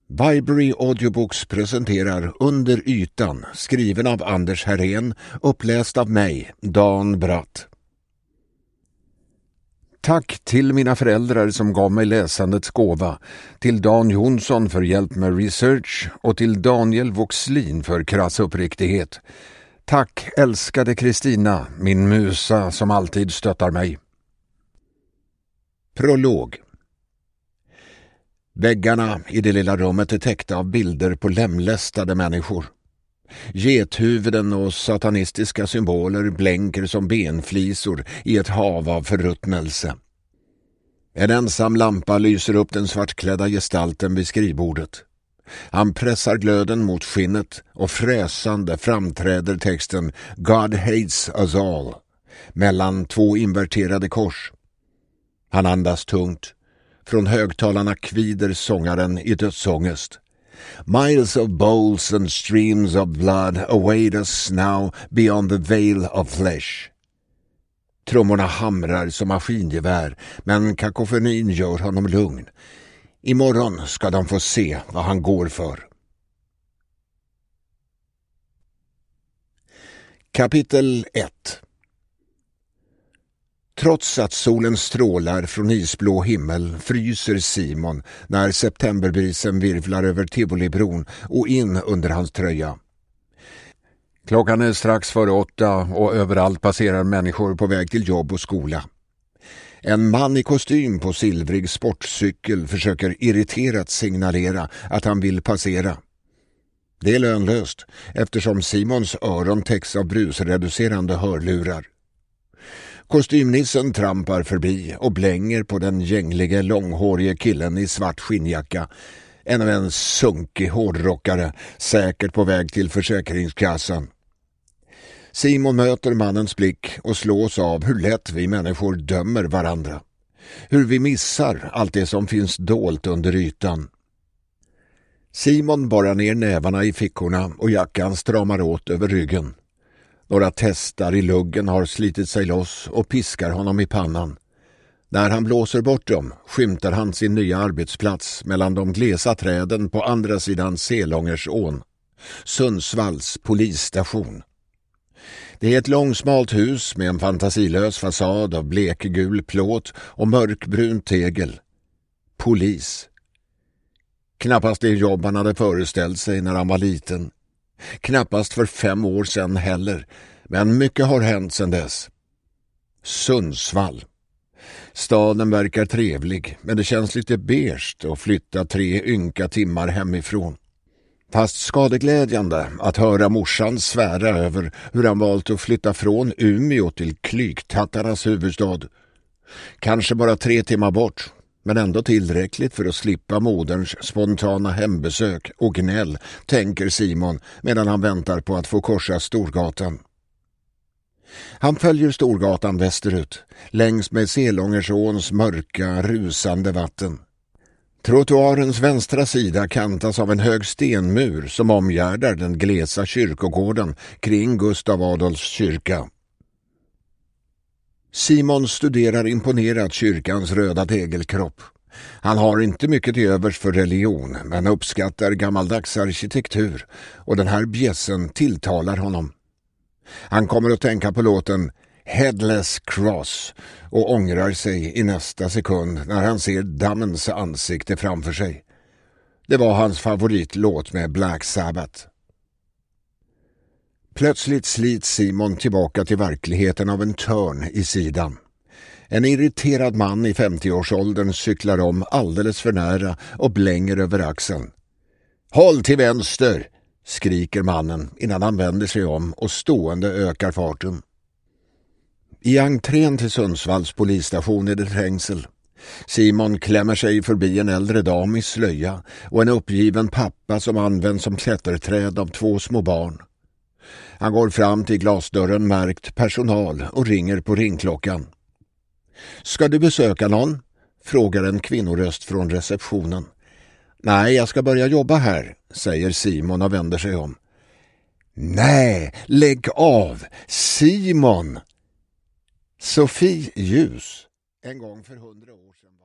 Viberary Audiobooks presenterar Under ytan, skriven av Anders Herrén, uppläst av mig, Dan Bratt. Tack till mina föräldrar som gav mig läsandets gåva, till Dan Jonsson för hjälp med research och till Daniel Voxlin för krass uppriktighet. Tack älskade Kristina, min musa som alltid stöttar mig. Prolog. Väggarna i det lilla rummet är täckta av bilder på lemlästade människor. Gethuvuden och satanistiska symboler blänker som benflisor i ett hav av förruttnelse. En ensam lampa lyser upp den svartklädda gestalten vid skrivbordet. Han pressar glöden mot skinnet och fräsande framträder texten God hates us all mellan två inverterade kors. Han andas tungt. Från högtalarna kvider sångaren i dödsångest. Miles of bowls and streams of blood await us now beyond the veil of flesh. Trummorna hamrar som maskingevär, men kakofonin gör honom lugn. Imorgon ska de få se vad han går för. Kapitel 1. Trots att solen strålar från isblå himmel fryser Simon när septemberbrisen virvlar över Tivolibron och in under hans tröja. Klockan är strax före 8 och överallt passerar människor på väg till jobb och skola. En man i kostym på silvrig sportcykel försöker irriterat signalera att han vill passera. Det är lönlöst eftersom Simons öron täcks av brusreducerande hörlurar. Kostymnissen trampar förbi och blänger på den gänglige långhårige killen i svart skinnjacka. En sunkig hårdrockare, säkert på väg till försäkringskassan. Simon möter mannens blick och slås av hur lätt vi människor dömer varandra. Hur vi missar allt det som finns dolt under ytan. Simon borrar ner nävarna i fickorna och jackan stramar åt över ryggen. Några testar i luggen har slitit sig loss och piskar honom i pannan. När han blåser bort dem skymtar han sin nya arbetsplats mellan de glesa träden på andra sidan Selångersån. Sundsvalls polisstation. Det är ett långsmalt hus med en fantasilös fasad av blekgul plåt och mörkbrun tegel. Polis. Knappast det jobb han hade föreställt sig när han var liten. Knappast för 5 år sedan heller, men mycket har hänt sedan dess. Sundsvall. Staden verkar trevlig, men det känns lite beige att flytta 3 ynka timmar hemifrån. Fast skadeglädjande att höra morsan svära över hur han valt att flytta från Umeå till klyktattarnas huvudstad. Kanske bara 3 timmar bort, men ändå tillräckligt för att slippa moderns spontana hembesök och gnäll, tänker Simon medan han väntar på att få korsa Storgatan. Han följer Storgatan västerut, längs med Selångersåns mörka, rusande vatten. Trottoarens vänstra sida kantas av en hög stenmur som omgärdar den glesa kyrkogården kring Gustav Adolfs kyrka. Simon studerar imponerat kyrkans röda tegelkropp. Han har inte mycket till övers för religion, men uppskattar gammaldags arkitektur och den här bjässen tilltalar honom. Han kommer att tänka på låten Headless Cross och ångrar sig i nästa sekund när han ser dammens ansikte framför sig. Det var hans favoritlåt med Black Sabbath. Plötsligt slits Simon tillbaka till verkligheten av en törn i sidan. En irriterad man i 50-årsåldern cyklar om alldeles för nära och blänger över axeln. Håll till vänster, skriker mannen innan han vänder sig om och stående ökar farten. I entrén till Sundsvalls polisstation är det trängsel. Simon klämmer sig förbi en äldre dam i slöja och en uppgiven pappa som används som klätterträd av 2 små barn. Han går fram till glasdörren märkt personal och ringer på ringklockan. Ska du besöka någon? Frågar en kvinnoröst från receptionen. Nej, jag ska börja jobba här, säger Simon och vänder sig om. Nej, lägg av! Simon! Sofie Ljus. En gång för 100 år sedan.